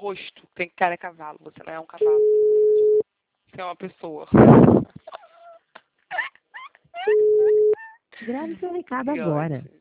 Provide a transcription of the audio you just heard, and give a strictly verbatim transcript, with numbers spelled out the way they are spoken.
rosto. Tem cara de cavalo. Você não é um cavalo. Você é uma pessoa. Grave seu recado Que agora. ódio.